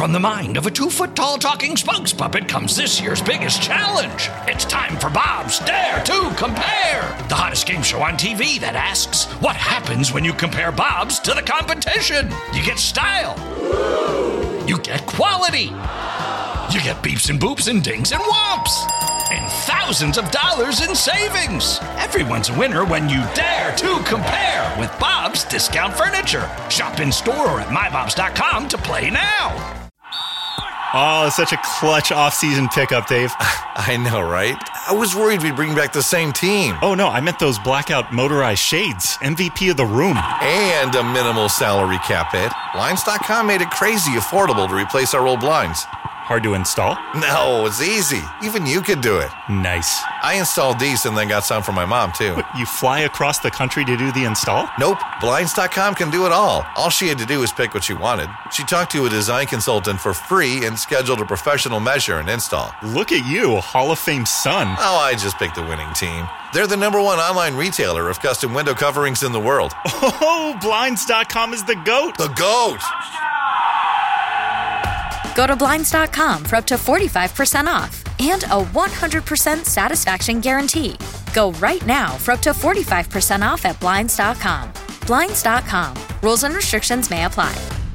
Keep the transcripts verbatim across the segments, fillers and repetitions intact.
From the mind of a two-foot-tall talking spokes puppet comes this year's biggest challenge. It's time for Bob's Dare to Compare, the hottest game show on T V that asks, what happens when you compare Bobs to the competition? You get style. You get quality. You get beeps and boops and dings and whomps. And thousands of dollars in savings. Everyone's a winner when you dare to compare with Bob's Discount Furniture. Shop in store or at my bobs dot com to play now. Oh, such a clutch off-season pickup, Dave. I know, right? I was worried we'd bring back the same team. Oh, no, I meant those blackout motorized shades. M V P of the room. And a minimal salary cap hit. Blinds dot com made it crazy affordable to replace our old blinds. Hard to install? No, it's easy. Even you could do it. Nice. I installed these and then got some for my mom, too. What, you fly across the country to do the install? Nope. Blinds dot com can do it all. All she had to do was pick what she wanted. She talked to a design consultant for free and scheduled a professional measure and install. Look at you, Hall of Fame son. Oh, I just picked the winning team. They're the number one online retailer of custom window coverings in the world. Oh, Blinds dot com is the GOAT. The GOAT! Go to Blinds dot com for up to forty-five percent off and a one hundred percent satisfaction guarantee. Go right now for up to forty-five percent off at Blinds dot com. Blinds dot com. Rules and restrictions may apply.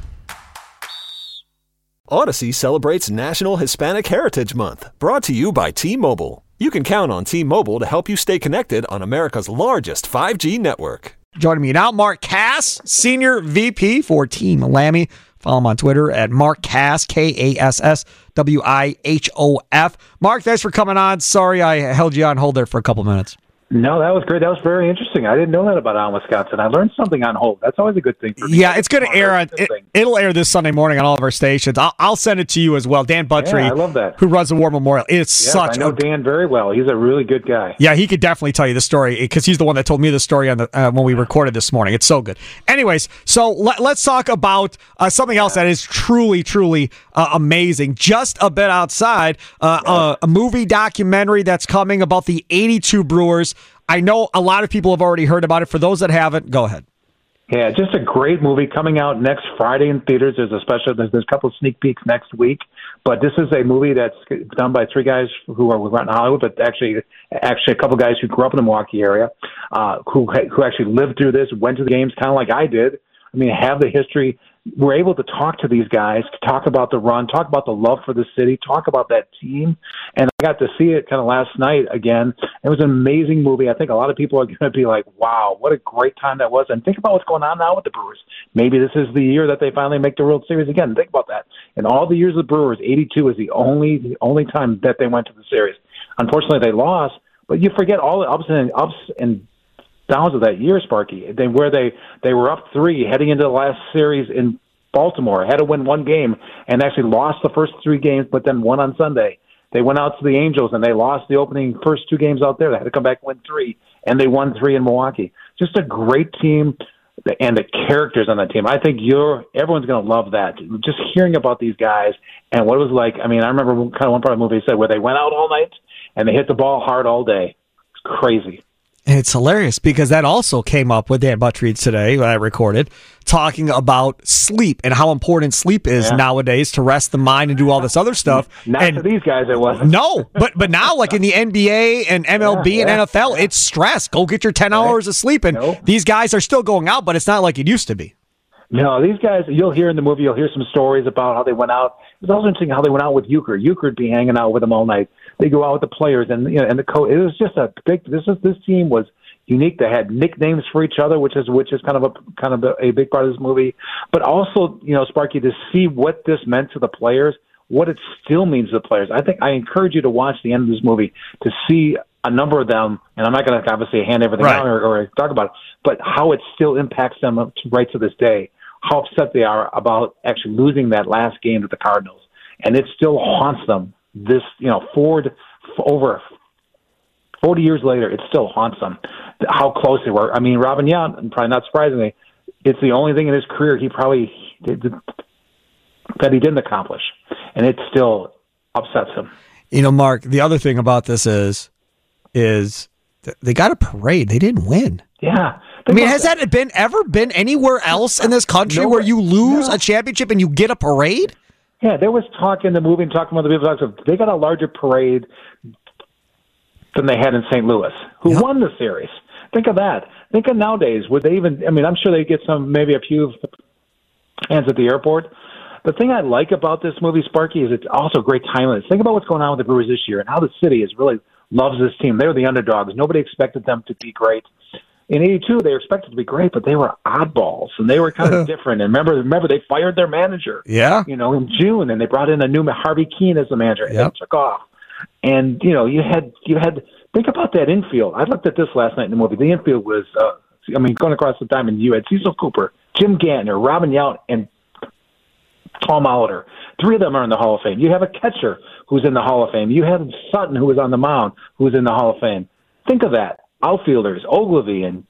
Odyssey celebrates National Hispanic Heritage Month, brought to you by T-Mobile. You can count on T-Mobile to help you stay connected on America's largest five G network. Joining me now, Mark Kass, Senior V P for Team Lammy. Follow him on Twitter at Mark Kass, K A S S W I H O F. Mark, thanks for coming on. Sorry I held you on hold there for a couple minutes. No, that was great. That was very interesting. I didn't know that about Allen, Wisconsin. I learned something on hold. That's always a good thing for me. Yeah, it's going to air on. It, it'll air this Sunday morning on all of our stations. I'll, I'll send it to you as well. Dan Buttry, yeah, I love that. who runs the War Memorial. It's yes, such. I know a, Dan very well. He's a really good guy. Yeah, he could definitely tell you the story because he's the one that told me the story on the uh, when we recorded this morning. It's so good. Anyways, so let, let's talk about uh, something else that is truly, truly uh, amazing. Just a bit outside, uh, yeah. uh, a movie documentary that's coming about the eighty-two Brewers. I know a lot of people have already heard about it. For those that haven't, go ahead. Yeah, just a great movie coming out next Friday in theaters. There's a special. There's, there's a couple of sneak peeks next week, but this is a movie that's done by three guys who are in Hollywood, but actually, actually a couple of guys who grew up in the Milwaukee area, uh, who who actually lived through this, went to the games, kind of like I did. I mean, have the history. We're able to talk to these guys, talk about the run, talk about the love for the city, talk about that team. And I got to see it kind of last night again. It was an amazing movie. I think a lot of people are going to be like, wow, what a great time that was. And think about what's going on now with the Brewers. Maybe this is the year that they finally make the World Series again. Think about that. In all the years of the Brewers, eighty-two is the only the only time that they went to the series. Unfortunately, they lost, but you forget all the ups and ups and downs of that year, Sparky. They where they they were up three heading into the last series in Baltimore, had to win one game, and actually lost the first three games, but then won on Sunday. They went out to the Angels, and they lost the opening first two games out there. They had to come back and win three, and they won three in Milwaukee. Just a great team, and the characters on that team. I think you're everyone's going to love that. Just hearing about these guys and what it was like. I mean, I remember kind of one part of the movie said where they went out all night, and they hit the ball hard all day. It's crazy. It's hilarious because that also came up with Dan Buttry today when I recorded, talking about sleep and how important sleep is yeah. nowadays to rest the mind and do all this other stuff. Not and to these guys, it wasn't. No, but but now, like in the N B A and M L B yeah, and yeah, N F L, yeah. it's stress. Go get your ten right. hours of sleep. And nope. these guys are still going out, but it's not like it used to be. No, these guys, you'll hear in the movie, you'll hear some stories about how they went out. It was also interesting how they went out with Euchre. Euchre would be hanging out with them all night. They go out with the players and you know, and the coach. It was just a big. This is this team was unique. They had nicknames for each other, which is which is kind of a kind of a, a big part of this movie. But also, you know, Sparky, to see what this meant to the players, what it still means to the players. I think I encourage you to watch the end of this movie to see a number of them, and I'm not going to obviously hand everything right. out or, or talk about it, but how it still impacts them right to this day. How upset they are about actually losing that last game to the Cardinals, and it still haunts them. This, you know, Ford over forty years later, it still haunts them. How close they were. I mean, Robin Yount, probably not surprisingly, it's the only thing in his career he probably did, that he didn't accomplish, and it still upsets him. You know, Mark, the other thing about this is, is they got a parade. They didn't win. Yeah. I mean, has that been ever been anywhere else in this country no, where you lose no. a championship and you get a parade? Yeah, there was talk in the movie and talking with other people. Talk, they got a larger parade than they had in Saint Louis, who yep. won the series. Think of that. Think of nowadays. Would they even, I mean, I'm sure they get some, maybe a few hands at the airport. The thing I like about this movie, Sparky, is it's also great timeless. Think about what's going on with the Brewers this year and how the city is really loves this team. They were the underdogs. Nobody expected them to be great. In eighty-two, they were expected to be great, but they were oddballs, and they were kind of different. And remember, remember, they fired their manager, yeah, you know, in June, and they brought in a new Harvey Keene as the manager, and yep. they took off. And you know, you had you had think about that infield. I looked at this last night in the movie. The infield was, uh, I mean, going across the diamond, you had Cecil Cooper, Jim Gantner, Robin Yount, and Tom Molitor. Three of them are in the Hall of Fame. You have a catcher who's in the Hall of Fame. You have Sutton, who was on the mound, who was in the Hall of Fame. Think of that. Outfielders, Ogilvy and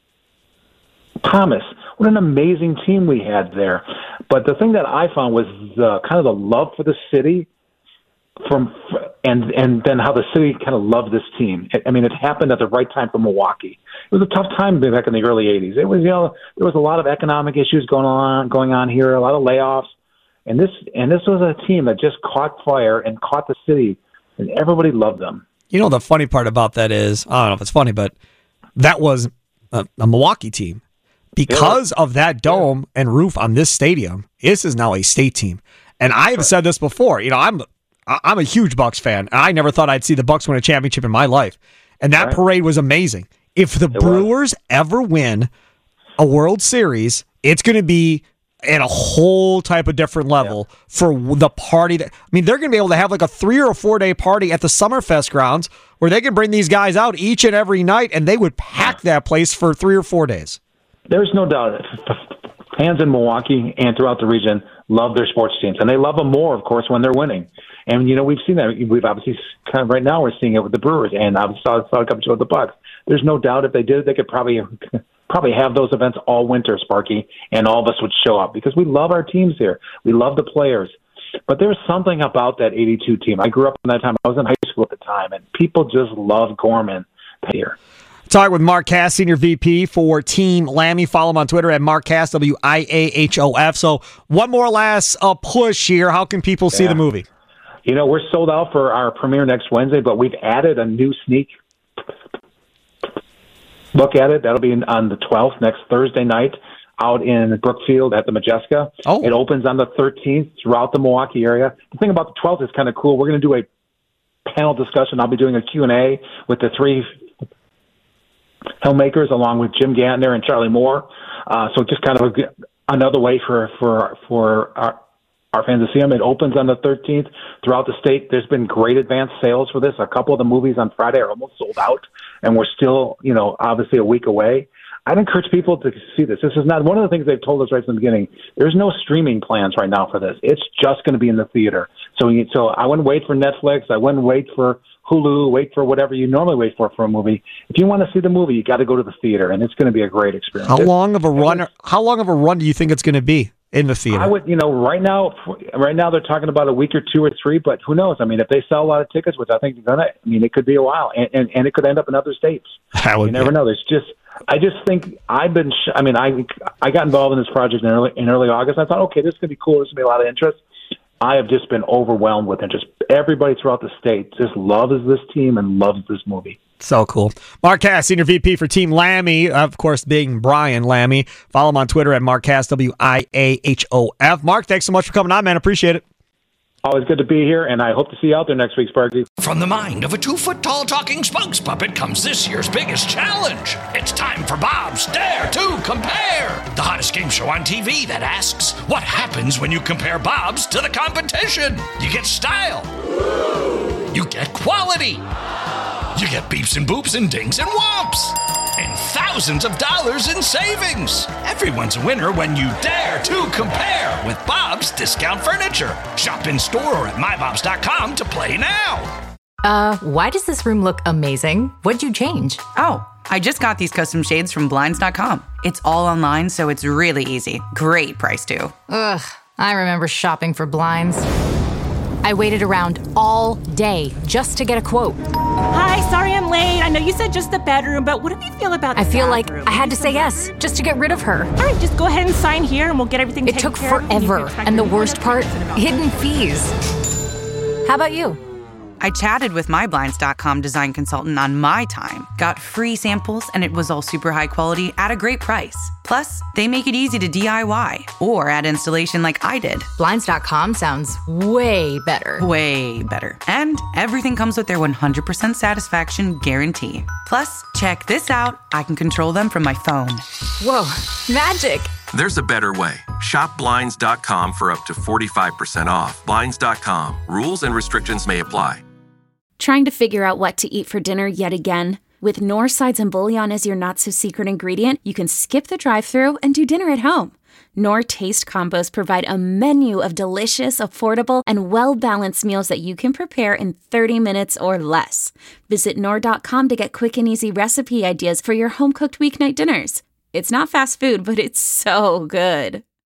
Thomas. What an amazing team we had there. But the thing that I found was the, kind of the love for the city from and and then how the city kind of loved this team. I mean, it happened at the right time for Milwaukee. It was a tough time back in the early eighties. It was, you know, there was a lot of economic issues going on going on here, a lot of layoffs. And this and this was a team that just caught fire and caught the city, and everybody loved them. You know, the funny part about that is, I don't know if it's funny, but that was a, a Milwaukee team. Because yeah. of that dome yeah. and roof on this stadium, this is now a state team. And I've said this before. You know, I'm I'm a huge Bucks fan. And I never thought I'd see the Bucks win a championship in my life. And that right. parade was amazing. If the it Brewers was. ever win a World Series, it's going to be at a whole type of different level yeah. for the party. That, I mean, they're going to be able to have like a three or four day party at the Summerfest grounds where they can bring these guys out each and every night, and they would pack that place for three or four days. There's no doubt. Fans in Milwaukee and throughout the region love their sports teams, and they love them more, of course, when they're winning. And, you know, we've seen that. We've obviously kind of right now we're seeing it with the Brewers, and I saw, saw it come to with the Bucks. There's no doubt if they did, they could probably probably have those events all winter, Sparky, and all of us would show up because we love our teams here. We love the players. But there's something about that eighty-two team. I grew up in that time. I was in high school at the time, and people just love Gorman here. Talk with Mark Cass, Senior V P for Team Lammy. Follow him on Twitter at Mark Cass, W I A H O F. So one more last uh, push here. How can people yeah. see the movie? You know, we're sold out for our premiere next Wednesday, but we've added a new sneak look at it. That'll be on the twelfth, next Thursday night, out in Brookfield at the Majeska. Oh. It opens on the thirteenth throughout the Milwaukee area. The thing about the twelfth is kind of cool. We're going to do a panel discussion. I'll be doing a Q and A with the three filmmakers along with Jim Gantner and Charlie Moore. Uh, so just kind of a, another way for, for, for our, our fans to see them. It opens on the thirteenth throughout the state. There's been great advance sales for this. A couple of the movies on Friday are almost sold out, and we're still, you know, obviously a week away. I'd encourage people to see this. This is not one of the things they've told us right from the beginning. There's no streaming plans right now for this. It's just going to be in the theater. So, we, so I wouldn't wait for Netflix. I wouldn't wait for Hulu. Wait for whatever you normally wait for for a movie. If you want to see the movie, you got to go to the theater, and it's going to be a great experience. How long of a run? How long of a run do you think it's going to be in the theater? I would, you know, right now, right now they're talking about a week or two or three, but who knows? I mean, if they sell a lot of tickets, which I think they're gonna, I mean, it could be a while, and and, and it could end up in other states. You never know. There's just. I just think I've been. Sh- I mean, I I got involved in this project in early in early August. I thought, okay, this is gonna be cool. This is gonna be a lot of interest. I have just been overwhelmed with interest. Everybody throughout the state just loves this team and loves this movie. So cool. Mark Cass, Senior V P for Team Lammy, of course, being Brian Lammy. Follow him on Twitter at Mark Cass, W I A H O F. Mark, thanks so much for coming on, man. Appreciate it. Always good to be here, and I hope to see you out there next week, Sparky. From the mind of a two-foot-tall talking spokes puppet comes this year's biggest challenge. It's time for Bob's Dare to Compare, the hottest game show on T V that asks, what happens when you compare Bob's to the competition? You get style. You get quality. You get beeps and boops and dings and whomps. And thousands of dollars in savings. Everyone's a winner when you dare to compare with Bob's Discount Furniture. Shop in store or at my bobs dot com to play now. Uh, why does this room look amazing? What'd you change? Oh, I just got these custom shades from blinds dot com. It's all online, so it's really easy. Great price, too. Ugh, I remember shopping for blinds. I waited around all day just to get a quote. Hi, sorry I'm late. I know you said just the bedroom, but what do you feel about the I feel bathroom? like I had to say yes just to get rid of her. All right, just go ahead and sign here and we'll get everything It taken took care of. forever. And the worst part, hidden fees. How about you? I chatted with my Blinds dot com design consultant on my time, got free samples, and it was all super high quality at a great price. Plus, they make it easy to D I Y or add installation like I did. Blinds dot com sounds way better. Way better. And everything comes with their one hundred percent satisfaction guarantee. Plus, check this out. I can control them from my phone. Whoa, magic. There's a better way. Shop Blinds dot com for up to forty-five percent off. Blinds dot com. Rules and restrictions may apply. Trying to figure out what to eat for dinner yet again? With Knorr sides and bouillon as your not-so-secret ingredient, you can skip the drive-thru and do dinner at home. Knorr Taste Combos provide a menu of delicious, affordable, and well-balanced meals that you can prepare in thirty minutes or less. Visit Knorr dot com to get quick and easy recipe ideas for your home-cooked weeknight dinners. It's not fast food, but it's so good.